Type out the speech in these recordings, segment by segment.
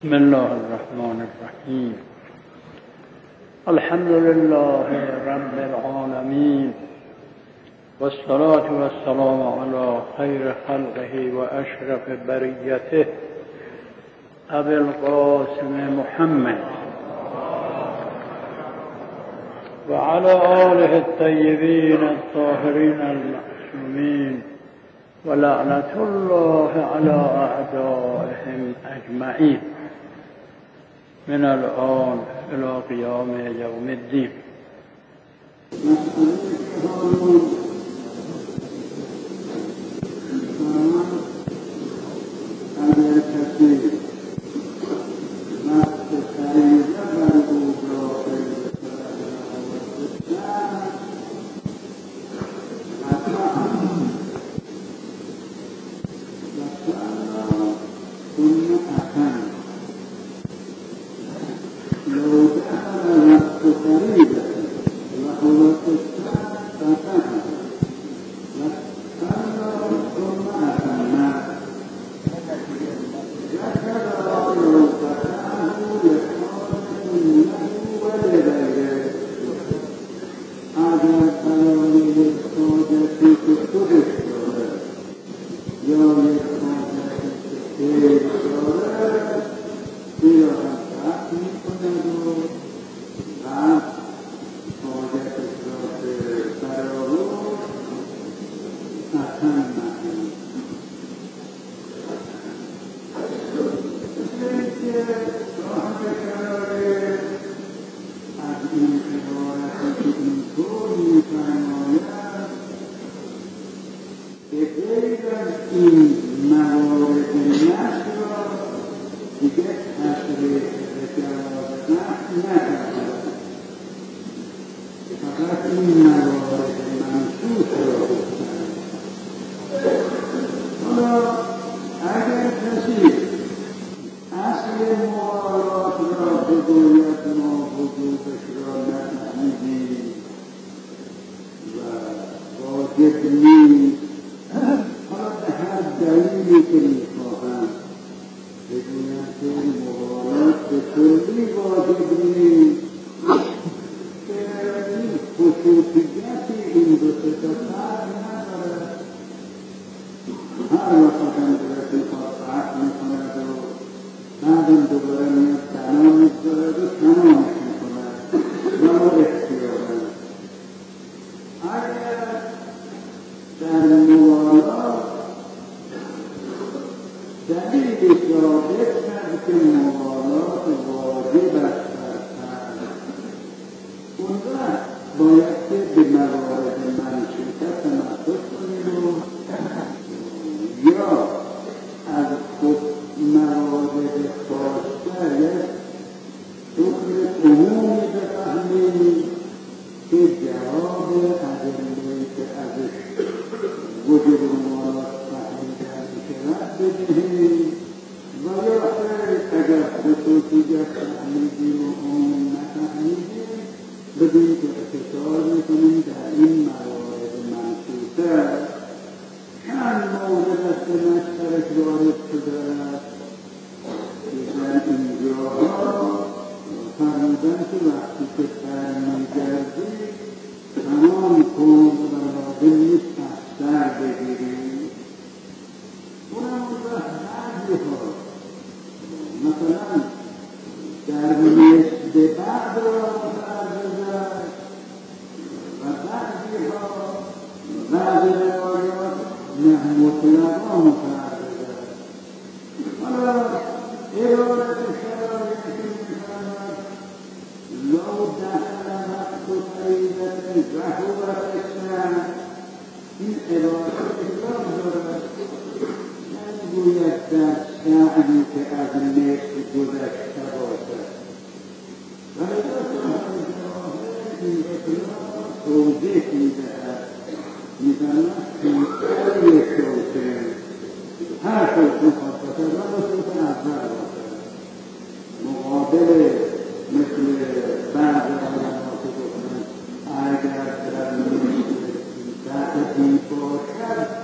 بسم الله الرحمن الرحیم. الحمد لله رب العالمین والصلاة والسلام علی خیر خلقه و اشرف بریته ابی القاسم محمد و علی آله الطیبین الطاهرین المعصومین و لعنت الله علی اعدائهم اجمعین من الآن إلى قيام يوم الدين.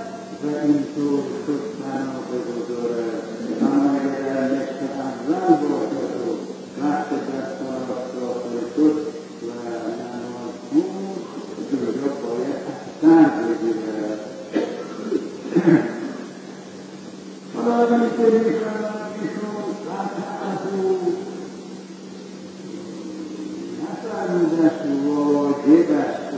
و این طور شد بنا به گذاره اما اگر در نصف اول بندش واجب است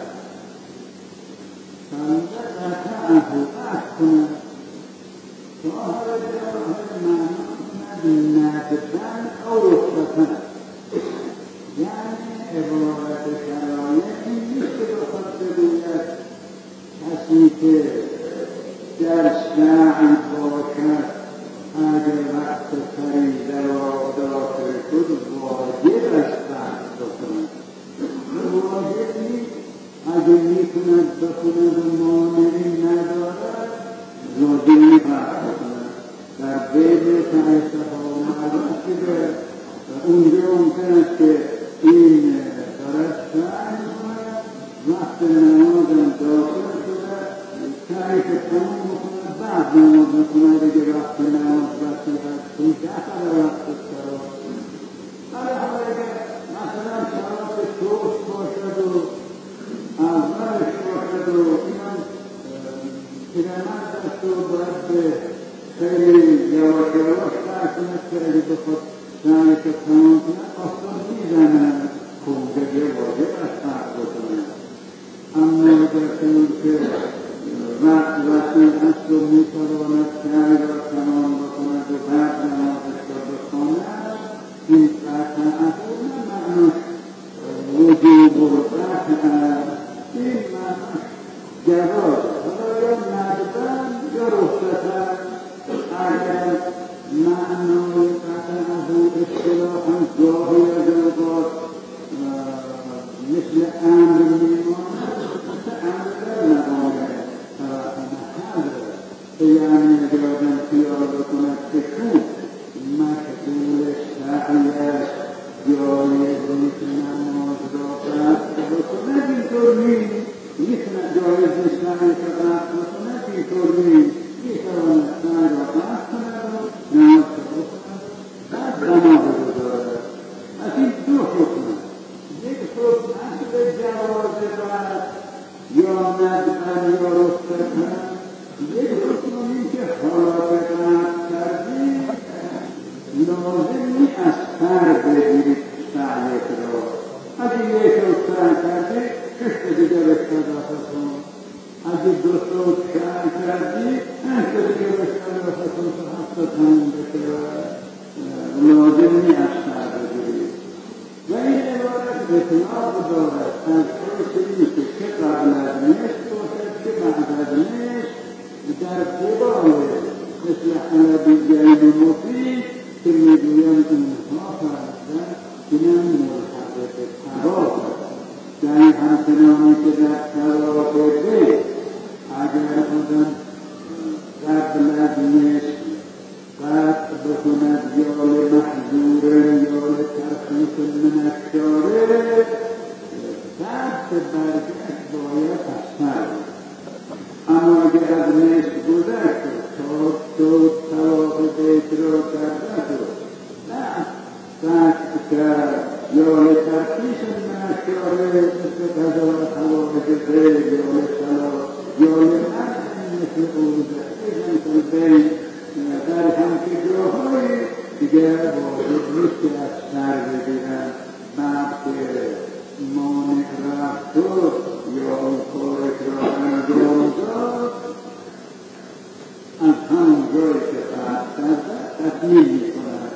بنده قطعه قطع کند ظاهر معنا کند ندبن او رخصتن یعنی عبارت شرایطی نیست که بخواد بگوید کسی که در سعی باشد اگر وقت فریضه را داخل شد واجب است بحث بکند واجب نیست اگر میکند بکند و مانعی ندارد لازم نیست بحث بکند در بیت تحصیح معروف شده و اونجا ممکن است که این دارد سعی میکند وقت نمازم داخل شده سعی که تمام بکند بعد نماز میکند اگر وقت نماز رسیدد چون داخل وقت سرا ولی حالا اگر مثلا سرات شوش باشد و اولش باشد و اینم پیرمرد است و باید به خیلی یواش یواش سعی کند که اگه بخواد سعی که تمام کند آسان میزند خونده واجب است سعی بکند اما در کنون که وقت وسیع است و میتواند سعی را تمام بکند و بعد نمازش را بخواند این قطعه نه معناش وجوب و قطعه این معناش جواز حالا یا ندبن یا رخصتن اگر معنای قطعه اصطلاحا گاهی از اوقات مثل امر میماند امر مقام یعنی اگر آدم خیال بکند که خوب مشغول سعی است جایز نیست نماز را قطع بکند اینطور نیست جایز نیست سعی را قطع بکند اینطور نیست میتواند سعی را قطع کند و نماز را بکند بعد بنا بگذارد از این دو حکم یک حکم اصل جواز بعد یا ندبن یا رخصتن یک حکم این که حالا به قطع کردی لازم نیست از سر بگیرید سعیت را اگه یک روز سعی کردی کشت دیگر رشته داخل کن اگه دو روز سعی کردی انشته دیگر رشته داخل کن تا هفته تموم بشه لازم نیست از سر بگیرید و این عبارت اطلاق دارد از حیث این که قبل از نصف باشد که بعد از نصف در قبال مثل حلبیین مفید که میگویند اینها فرستن اینم ملحق به طواف یعنی همچنانی که در طواف بیت اگر آدم قبل از نصف قطع بکند یا لمحظور یا لترخیص من الشارع بعد برگشت باید اثر اما اگر از نصف گذشت تا طواف بیت را کرده شد نه قطع کرد یا لترخیص من الشارع مثل قضا حوائج غیر یا لصلاة یا لمنع مثل عروض البیت در همچه جاهای دیگر واجب نیست که از سر بگیرن بعد که مانع رفت یا اون کارش را انجام داد از همون جایی که قطع کرده تکمیل میکنند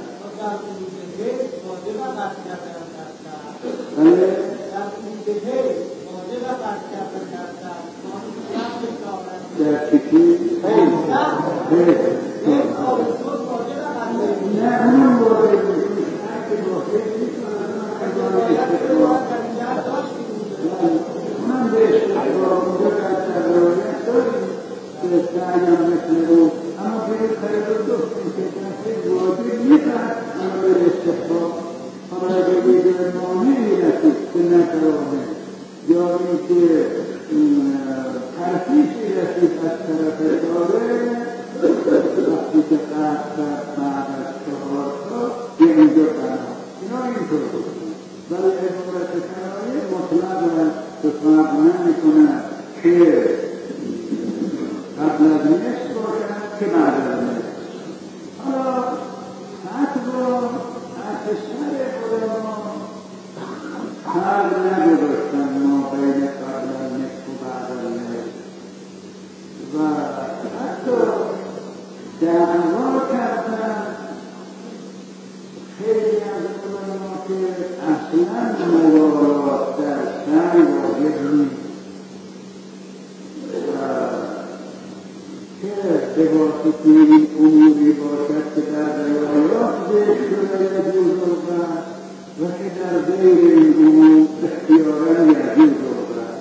در چیزی نه اون واجب نیست که واجب نیست من به استقرار اونجا در تقرارت داریم که سعیم مثل او اما به این خیلی دستیم که تحصیل واجب نیست اما به استقرار اما اگر بگه مانعی رسید که نتوانه یا اینکه ترفیشی رسید از طرف داره وقتی که قطع بعد از 4 سال به اینجا برنامه اینا اینطور بکنه ولی عبارت شرایط مطلق به فرق نمی‌کند که قبل از نصف باشد که بعد از نصف حالا فتوا اکثر علما نگذاشتن ما بین قبل النصف و بعد النصف و حتی دعوا کردن خیلی از علما که اصلا موارات در سعی واجب نیست که به واسطه این اموری باشد که در روایات ذکر شده یجوز القطع و که در غیر این امور اختیارا یجوز القطع.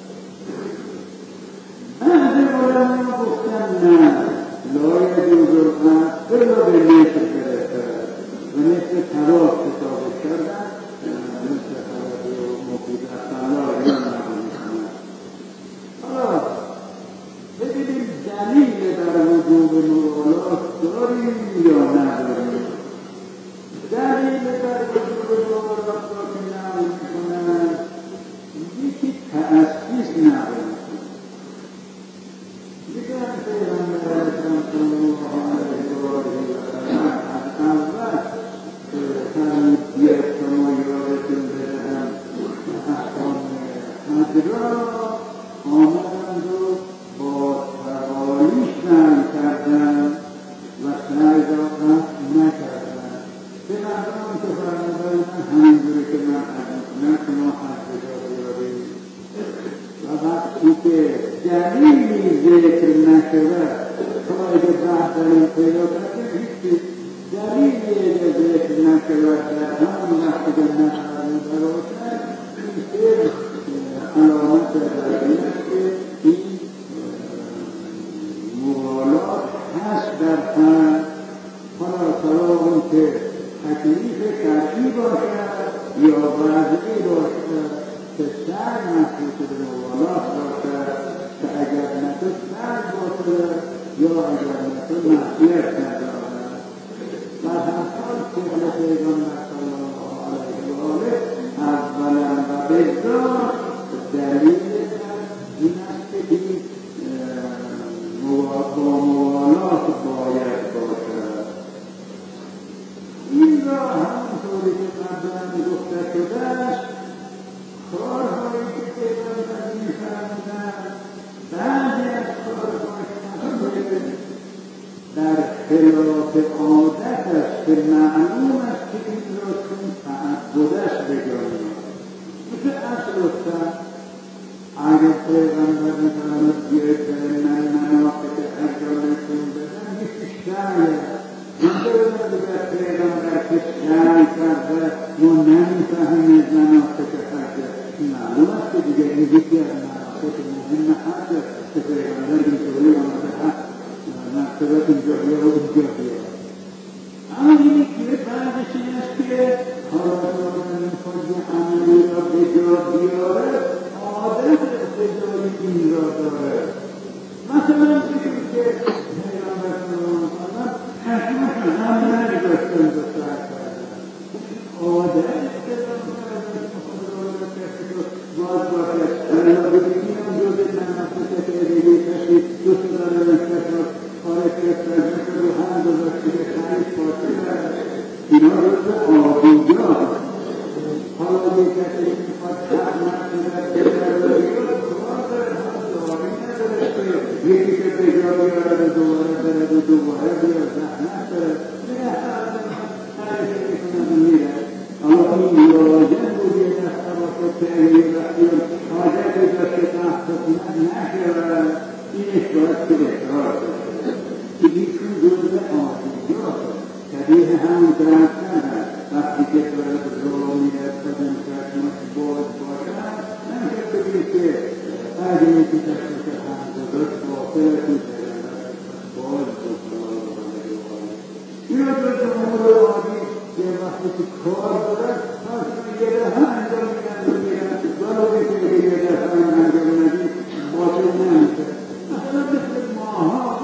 بعضی علما گفتن نه لا یجوز القطع الا به نصف گرفته و نصف طلاق حساب کردن نصف طلاق مفید طلاق یا نکنه. حالا ببینیم دلیل در وجوب موالات داریم یا نداریم. دلیل در وجوب موالات را که نقل میکنن یکی تأسیس نقل میکنن. میگن پیغمبر اکرم صلی الله علیه و آله و سلم از اول فرمودید شما یادتون بدهم احکام حج را آمدند و با تعالیش سعی کردن و سعی را قطع نکردن. به مردم که فرمودن همینجوری که من حج میکنم شما حج را بیارید و وقتی که دلیلی ذکر نشود تا اگه بعد دلیل پیدا کردن هیچی دلیلی اگه ذکر نشود در همون وقتی که نشود براشد این علامت دلیل است که این موالات هست در فن. حالا سواء که تکلیف شرعی باشد یا وضعی باشد که سعی مخصوص به موالات باشد که اگر نشد سعی باشد یا اگر نشد معصیت ندارد. در هر حال فعل پیغمبر صلی الله علیه و آله اولا و بذات دلیل این است که این با موالات باید باشد. این را همونطوری که قبلا گفته شده است کارهایی که پیغمبر می‌فرمودند بعضی از کارهاش در خلاف عادت است که معلوم است که این را چون تعبد است بجانیم. مثل اصل افتاد اگر پیغمبر می‌فرمود بیاید من مناطق حج را نشون بدم یکی سعی است. اینطور دیگر پیغمبر که سعی کرده ما نمی‌فهمیم از مناطق حج است. معلوم است که دیگر این یکی از مناطق مهم حج است که پیغمبر اینطوری آمده حج مرتبت اینجا بیا و اینجا بیا. اما اینی که بعدش این است که حالا آدم می‌خواد یه عملی را به جا بیاره عادت اقتضای این را داره. مثلا بگیم که پیغمبر صلی الله علیه و سلم چشمش هم نگذاشتن به سر کردن. عادت اقتضای خود را کسی رو باز باشد. اگر بگیم جزء مناسک پیدایی کسی دوست داره کسی خارج کردن رو هم گذاشته که خرید باشه اینا جزء عادیات. حالا یک کسی میخواد حق نکنه یکی که بجا بیارد و دوباره برد و دوباره بیارد زحمت برد هر شکلی کنند میرد. اما این لازم بود یه دسته باشه که اگه رفتیم حاجت داشته تحقیقات نشود اینش باید که بهتر باشه که ایشون جزء عادیات شبیه همون درست کردن وقتی که دارد رو میرد بدن چشمش باز باشد نمیشه بگیم که اگه یکی چشمش هم گذاشت باطل توی باز اینا جزء امور عادی یه وقتی که کار دارد پس یه دفعه انجام میدن ولو که یه دفعه انجام ندید باطل نمیشه. مثلا مثل ماها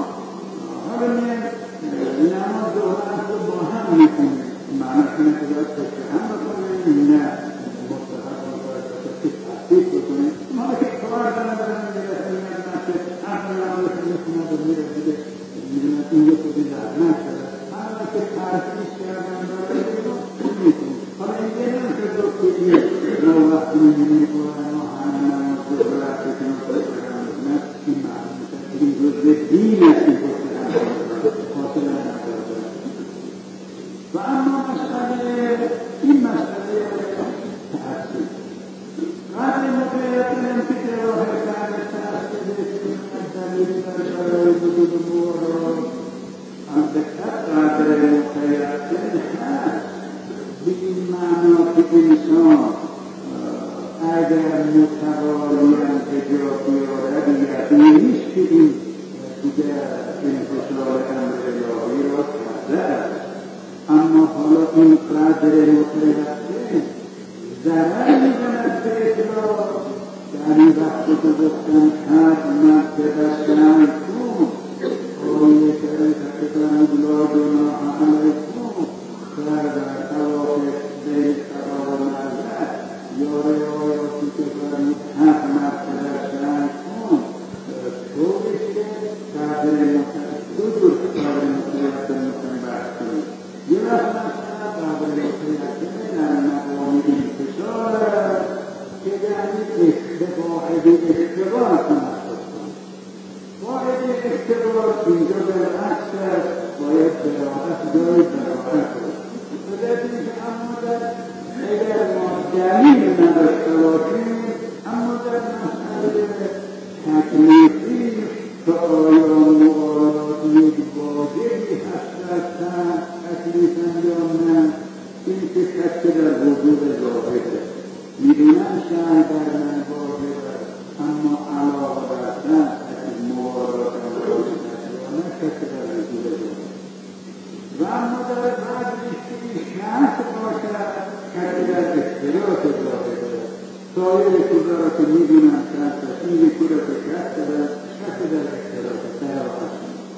نماز ظهر رو با هم میکنیم معنیش اینه که باید پشت هم بکنیم نه مستحب باید که تحقیق بکنیم. ما که کار دارم میرسه میاد نشه اصلا نمازش میکنم و میره دیگه میدونم این یه خودی زحمت شده حالا که تحقیق کردن داره میکنیم. حالا این یه نمیشه دو که رو وقتی می‌بینی قرآن و همه نماز رو برای کنار بکنم این معنی میشه این جزء دین است این فاصله نداره و اما این مسئله تأثیر قبل مقایسه که راه تأثیر دلیل برای وجود امور قدر مقایسه هست به این معنا که انسان اگر متوالی انتجابی آرد یقینی نیست که این دیگر انتشار امر الهی را کرده است اما حالا این قدر مقایسه ضرر می‌کند به اطلاع یعنی وقتی که گفتن هر مرتبه سعی کن آیه کریمه لا جناح علیکم در توافق بین سبا و مرزه یا روایاتی که فرمود هر مرتبه سعی کن طوریش که قدر دو جور قدر مقایسه می‌کنی بحث کنید یه وقت مثلا قدر مقایسه در مقام انتشار که یعنی قاعده اشتباه تناسب کنید قاعده اشتباه اینجا بالعکس است باید براعت جای براعت است بذارید که اما اگر ما دلیل نداشته باشیم اما در مسئله تکلیفی که آیا موالات یک واجبی هست تکلیف انجام نه این که شک در وجود ظاهره می‌دونم شاید در من واجب است اما علاقه داشتن از موالات انجام شک در وجود ظاهره و اما در بعضی شک باشد شک در اشتراک ظاهره سایر چیزا را که می‌دونم شک است این یکی را که شک در اشتراک ظاهره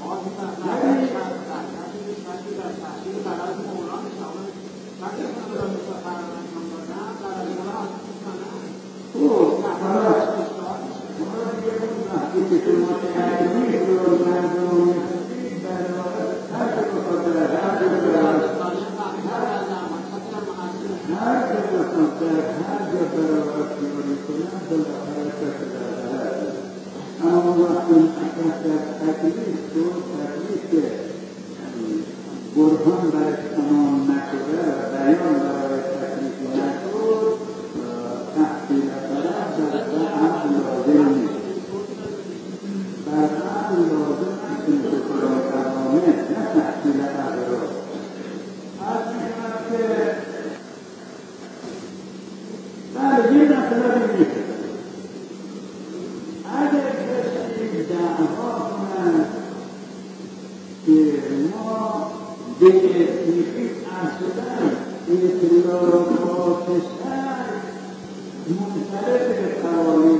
برهان برش تمام نشده و بیان برای تکلیف نشد تحصیل طرف در عقل لازم نیست در عقل لازم است انتقال تمامه نه تحصیل عقل را از میشود که در یه مطلبی میشه اگر کسی دعوا کند که ما به تحقیق اصلا اطلاعات سر منصرف به قوانین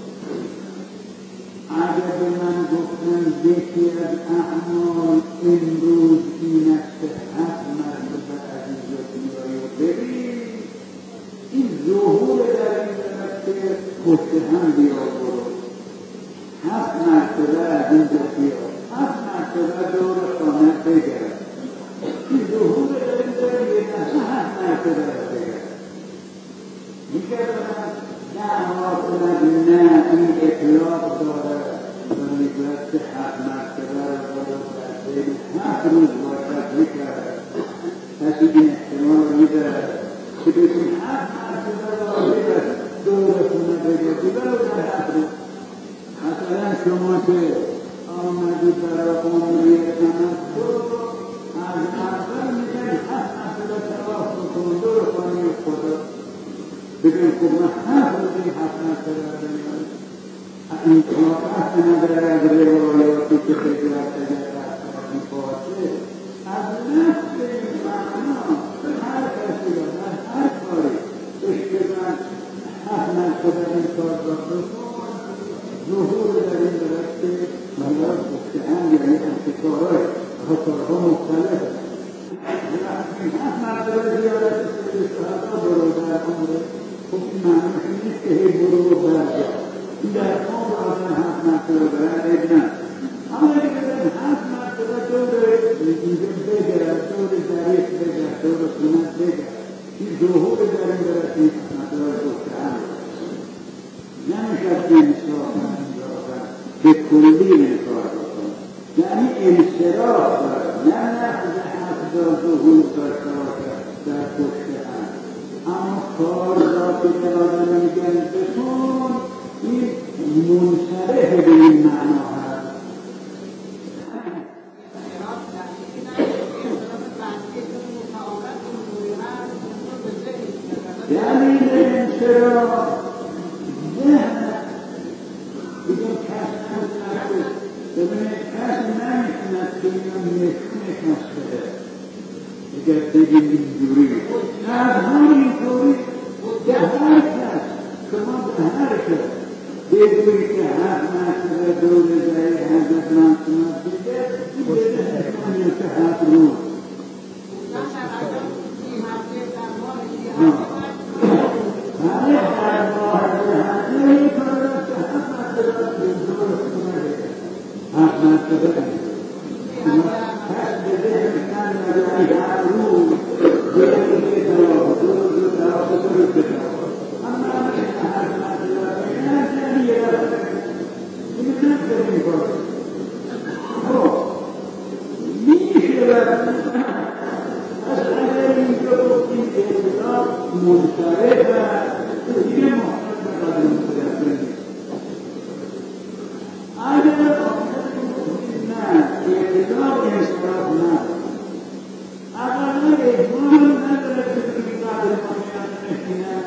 اگر به من گفتن یکی از اعمال امروز این است که 7 مرتبه از اینجا بیایی و ببین این ظهور در این طرف که پشت هم بیا برو 7 مرتبه از اینجا بیا 7 مرتبه دور خانه بگرد این ظهور در این طرف یک اصلا 7 مرتبه بگرد میکردن دعوا کند نه این اطلاق داره و میگوید که 7 مرتبه را در بین 7 روز باشد میکرد کسی این احتمال رو میدارد که بسید 7 مرتبه را بگرد دور خونه بگردی برو در 7 روز مثلا شما که آمدی برای عمری تمتع از اول میگن 7 مرتبه تواف بکن دور خانه خدا بگن خب من 7 روز این 7 مرتبه بگم این واقعات نداره از روایاتی که خیلی اگر رفتاری باشه از نفس این معنا هر کسی را در هر کاری اشتباه 7 مرتبه این کار را بکن ظهور در این درست که مدار گفته‌اند یعنی کارها مختلف این 7 مرتبه زیارت سید شهدا برو در عمر خب این معنیش نیست که هی برو و برگرد این در عمر آدم 7 مرتبه برد نه اما اگر 7 مرتبه دور اینجا بگرد دور ظریف بگرد دور خونت بگرد این ظهور در این برسی مطلب گفتن نمیشد انصافا اندازن به کلی انکار بکن یعنی انصراف دارد نه نقض حق را ظهور داشته باشد در پشت هم اما کار را که به آدم میگن بکن این منصرف به این معنا هست دلیل انصراف دیگه کس نمیتونه ببینید کس نمیتونه که اینو نشونه کس بده اگر بگیم اینجوری از همینطوری به هر کس شما به هر کس بگویی که حق نشده دور زایی حضرت منصومت دیگه این بده نشونه که حق رو همه در ماه جهنم این کار را که حق نشده حق نشده کس بده کن نجایی حق رو دیگه طلاق دو طلاق بکنید اما حق نشده نه دیگه این نشده این کار میشه از اگر اینجا این اطلاق منصرف است دیگه محتاج به قدر متیقن نیست اگر نه اطلاق انصراف نداره اگر اجماع نداره که قدر متیقن نشینه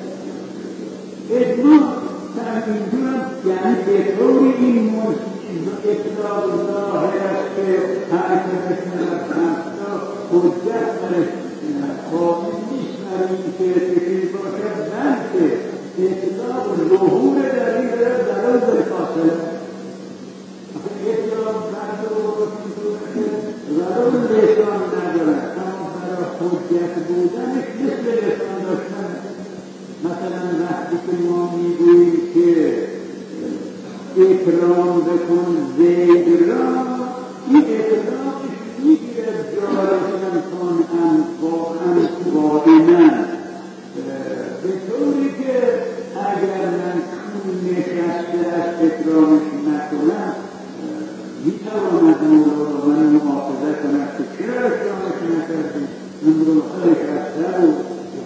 اجماع اینجور یعنی به طور این اطلاق ظاهر است که هر کسشون از همستا حجت قابل نیست در این که تکیل باشد بلکه اطلاق ظهور در این ضرر در فاصله اطلاق فرد رو بکنید ضرر لسان ندارد اما برای حجت بودنش مثل لسان داشتن مثلا وقتی که ما میگوییم که اکرام بکن زید را این اکرامش میگیرد جارشن کن واقعا به طوری که اگر من چون نشسته از اکرامش نکنم میتواند مولا من محافظه کنم که چرا اکرامش نکردیم من رو خودش اکتر و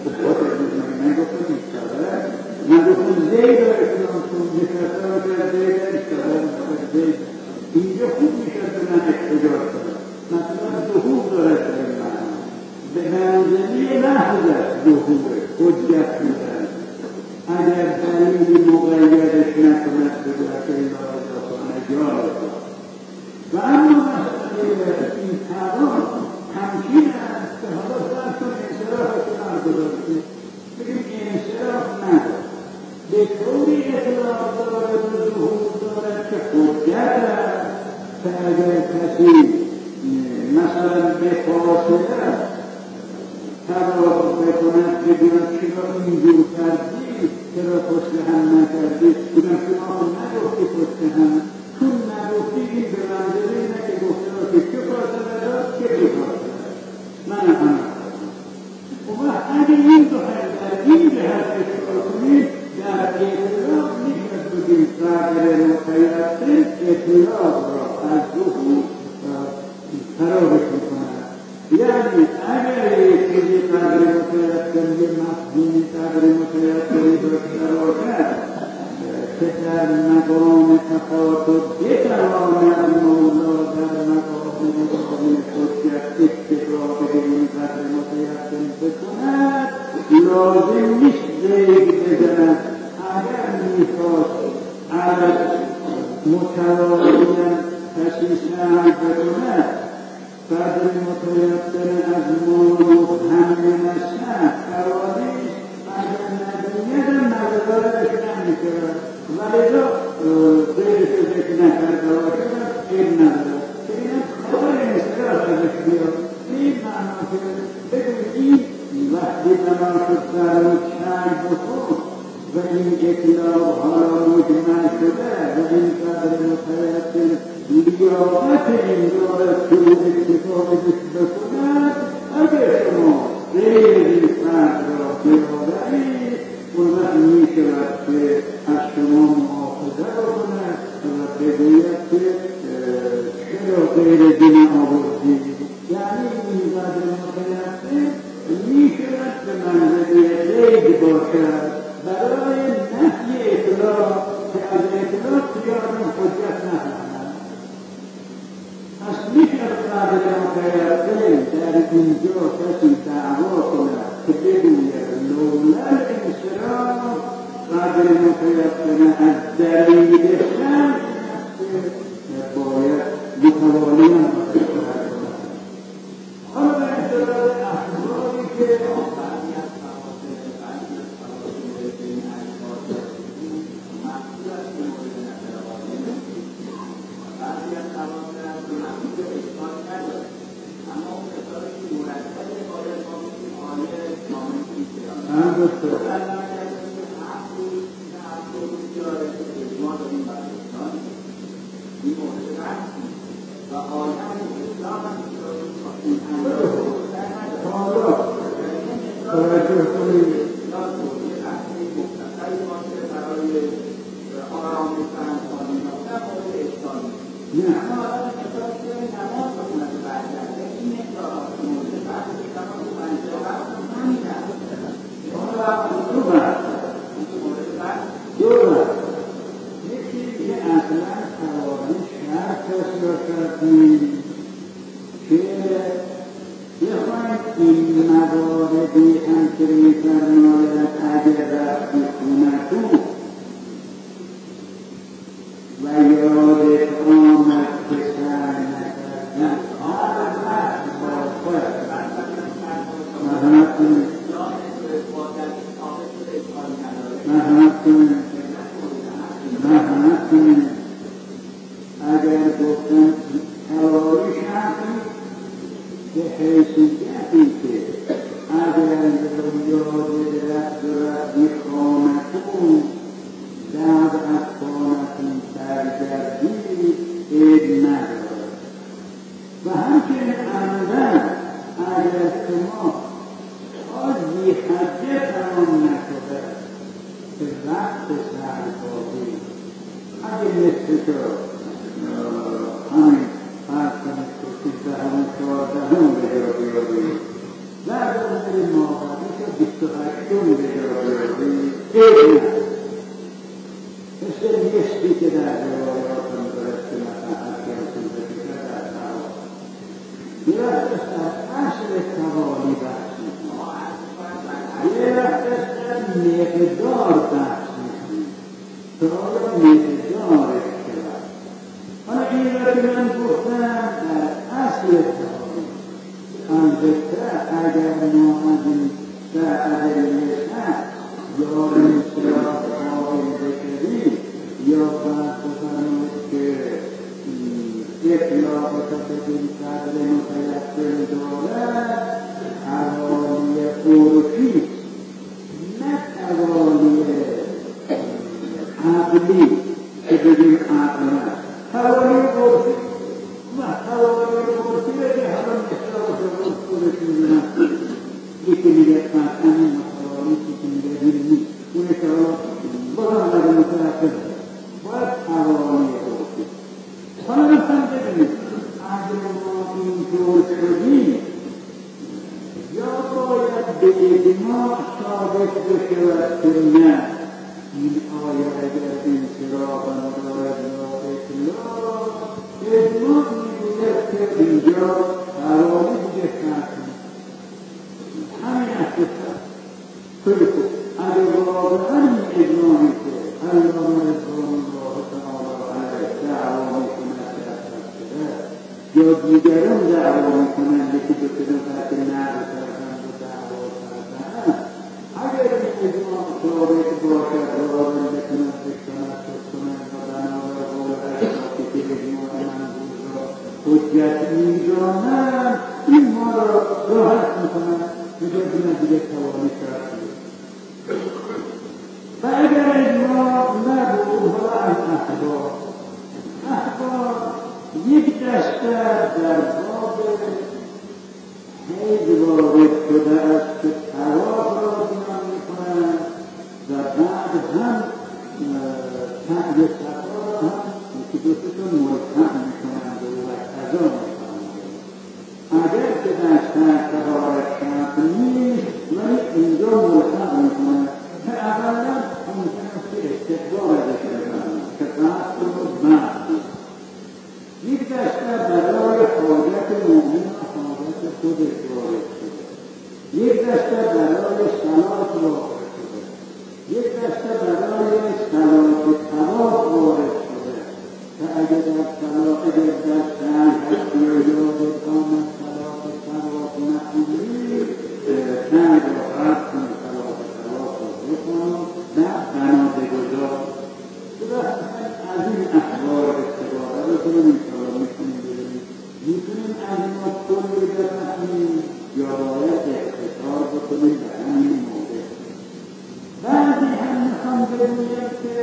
من گفتم ایستاده من گفتم زید را اکرام کن نشسته را که زید ایستاده زید اینجا خوب میشد به من احتجاج کنم مثلا ظهور دارد در این معنا به منزلی لحظ است ظهور حجت بودن اگر دلیل مقیدش نکند بگوید که این را اضافانه جا و اما مسئله این تمام همچین است که حالا فرض کن انصراف کنار گذاشته بگیم انصراف ندارد به طوری اطلاق دارد و ظهور دارد که حجت است که اگر کسی مثلا به فاصله توافق بکند بگوید چرا اینجور کردی چرا پشت هم نکردی بگم شما نگفتی پشت هم چون نگفتی این به منزله اینه که گفته را که چه فاصله داد چه فاصله من هم و اگه این دو در این جهت اشتغال کنید در اطلاق میشد بگیم قدر متیقن اطلاق را از ظهور خرابش میکند یعنی اگر یک چیزی قدر متیقن یه مفهومی قدر متیقنی داشته باشد که در مقام تفاوت بتواند مولا در مقام مقابل حجت اکتفا به این قدر متیقن بکند لازم نیست زید بزند اگر میخواست عدد متواضعا کسی سعی بکند قدر متیقن از موضوع همه نشد حوادث اگر ندونیدم نظرش نمیشود ولی غیرش ذکر نکرده باشد این ندارد که این خبر انصراف ازش بیاد این معنا که بگویید وقتی بنا شد فرمود چند بکن و این اطلاق حالا مجمع شده و این قدر متیقن لیاقت این دارد که او اکتفا بکند اگر شما غیر این فرد بیاوری اون وقت می شود که از شما محافظه بکند و بگوید که چرا غیر دین آوردی. یعنی این قدر متنفر می شود به منزله قید باشد برای نفی اطلاع که از اطلاع خیالم حجت نفهمد. پس می شود قدر متنفر در اینجا کسی دعوا کند که بگوید لولا الانصراف قدر متنفر از دلیل شرع باید متوالی هم حالا به اطلاع اخباری که حید وارد شده است که طواف را بکنید در همین موقع. بعضی هم میخوام بگوید که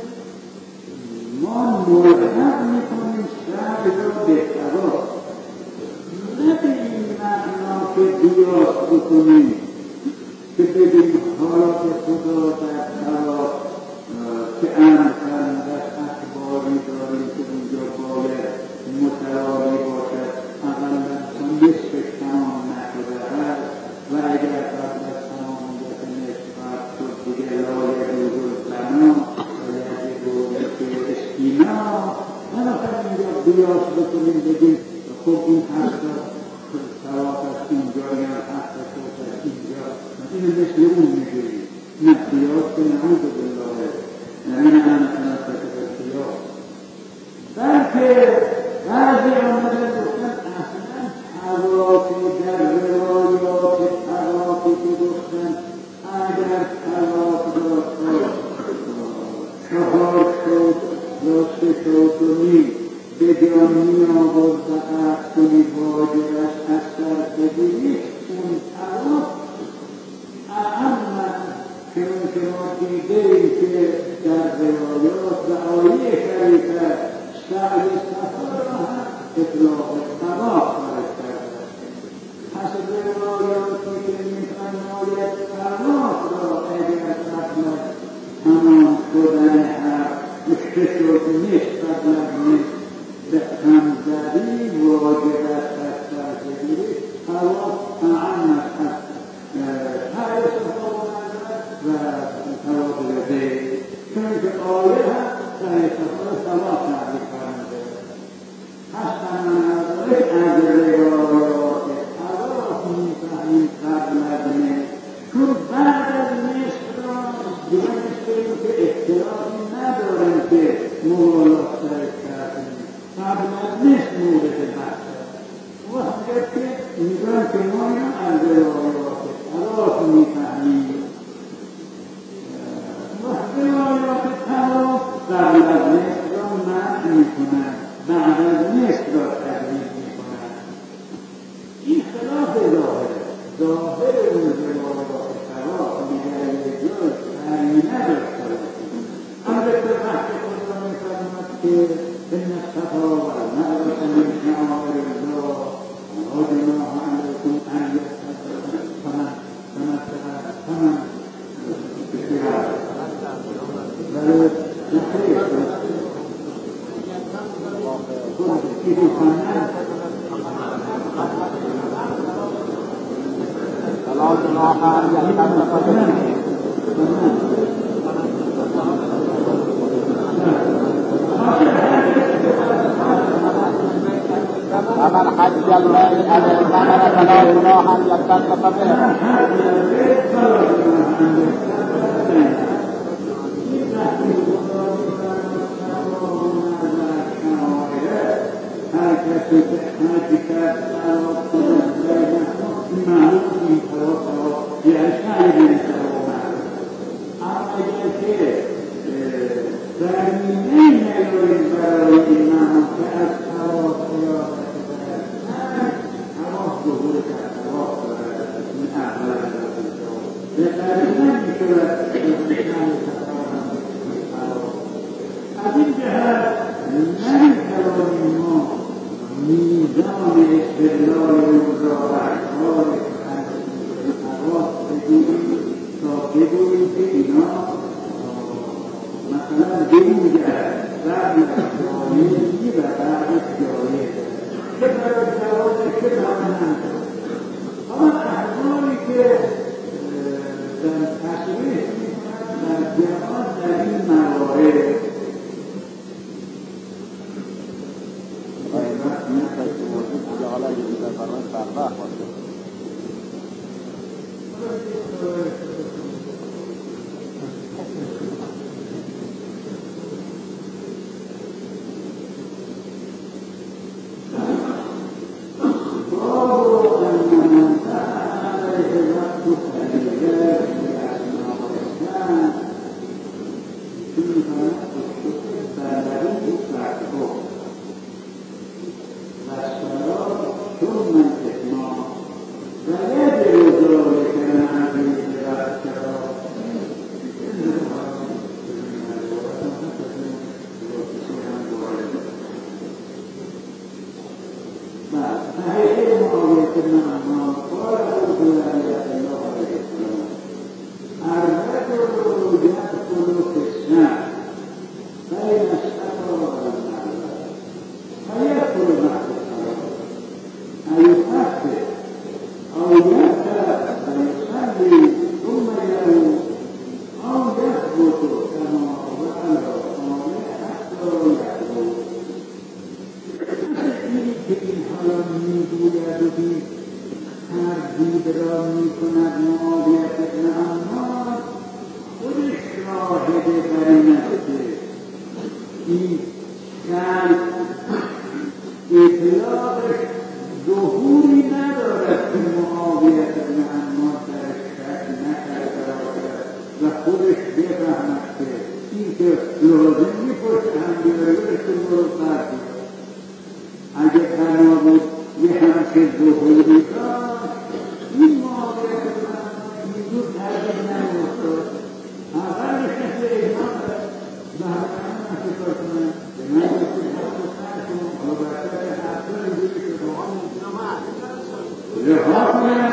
ما مرتب میکنیم سعی را به ثواب، نه به این معنا که قیاس بکنیم که بگیم حالا به خدا در ثواب که امر فرمودش اخباری داریم که اونجا باید متراوی باشد، اقلا تا نصفش تمام نشده هست و اگر قبل از تمامیت نصف شد دیگه لایه روز زمان باید گوید که اسکینا نمیخوایم اینجا قیاس بکنیم بگیم خب این هست ثواب از اینجا یا هست از اینجا اینو مثل اون میگوییم. نه قیاس که نعوذ بالله من قیاس، بلکه بعضی آمده گفتن اصلا حواسی در روایات حواسی که گفتن اگر حواس را 4 شد یا 3 شد و نیم به جان می آورد و عقد کنید واجبش از سر بگیرید اون حواس اعمال چون که ما دیده‌ایم که در روایات و آیه شریفه سعی سفر را هم اطلاق ثواب خارج کرده. حسب روایاتی که می‌فرماید ثواب را اگر قبل از تمام شدن حق شد نیست قبل از نیست به همزدی واجب است از سر بگیرید ثواب اعمال هست هر ثواب و ثواب رده چون که آیه هست در ثواب تعریف کرده هست از روایات ثواب می‌فهمیم قبل از نیست چون بعد از نیست را دیگه می‌شویم که احترامی نداریم که موالات سرش کردیم قبل از نیست مورد بحث و همگه که می‌گویم که ما اینو از روایات ثواب می‌فهمیم روایات ثواب قبل از نیست را منع می‌کنند بعد از نیست را تجویز می‌کنند. این خلاف ظاهر اون روایات ثواب دیگر یک جای تعیین نداشته باشیم. البته وقت خود را می‌فرماید که ان الصفا والمروة من شعائر الله ولا جناح علیکم ان یتخذوا فمن فمن حج البيت أو اعتمر فلا جناح أن يتخذ به. از این جهت نمی‌توانیم ما میزان استدلال او را بر کار حواس بگیریم تا بگوییم که اینا مثلا بمیگرد بعد جایزی و بعد جایز چه برای جوازه چه برای نمی‌توانیم. اما احوالی که در تصریح می‌کنند در جهان در این موارد قاعده بر این است که این شرط اطلاقش ظهوری ندارد که معاویت بن عمار در شک نکرده و خودش بفهمد که این که لازم می‌پرسه همدیگرش که مرتب بود. اگه بنا بود یه همچه ظهوری داشت این معاویت بن عمار اینجور تردید نمی‌افتاد. اولش مثل اجماع به همه نفکر کنم به من گفتی حتی سرشون حالا برسر حتی اینجوری که رها کنم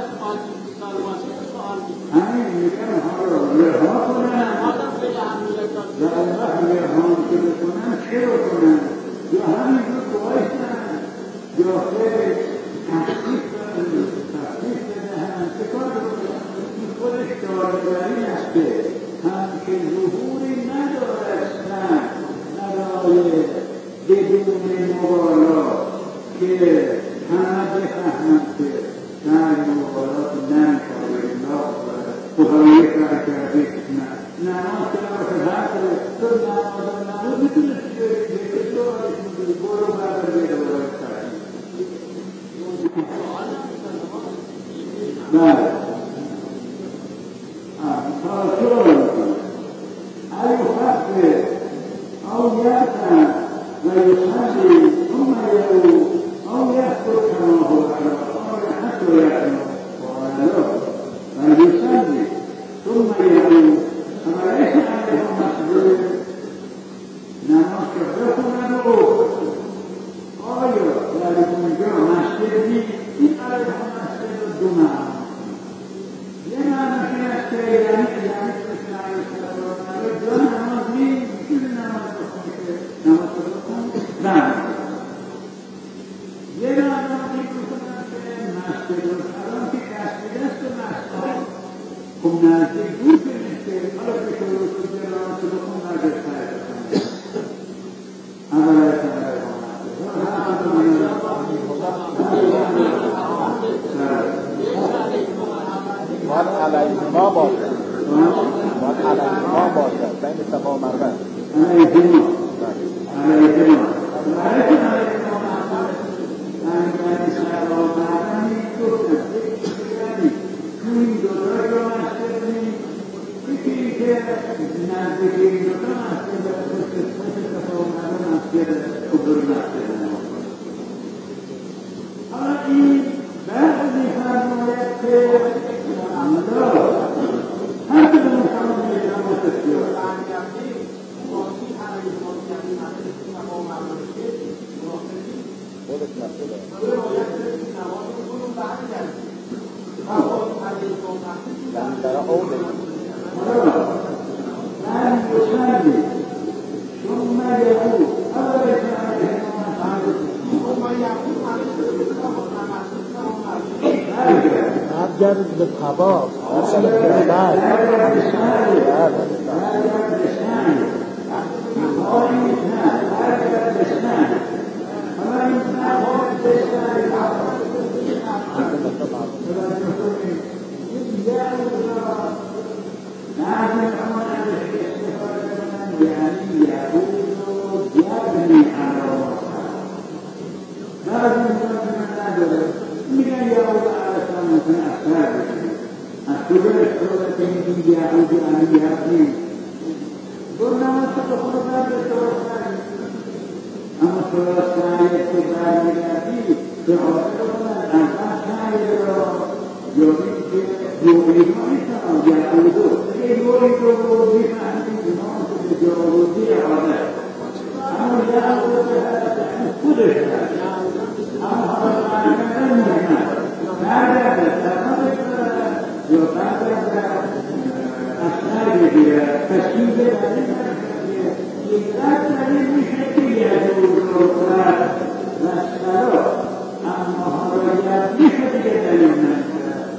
همین میگم حالا رها کنم و اون وقت رها که بکنم چه بکنم یا همینجور بایستم یا خیلی تخصیص بدهم چه کار بکنم این خودش دارگری است که هم که ظهوری ندارد نداره بدون مبالات که همه بفهمند که در مبالات نمی‌شود بخواهی کار کردی نماز که باشه هر تو نماز نماز میتونستی بگید تو آیش برو بردار بیده برای کردی بله تاثیر أيخفف أو يأتى ويصلي ثم يعود أو يخرج كما هو حتى يأتي وقال له ويصلي ثم يعود فما ليس عليه مسجد نماز كفركم له قال ذلك من جاء مسجدي إن عليه مسجد الجمعة لما نحن نستيقظ ما باشد بین سما و مروه جرد بالقضاء تشکیل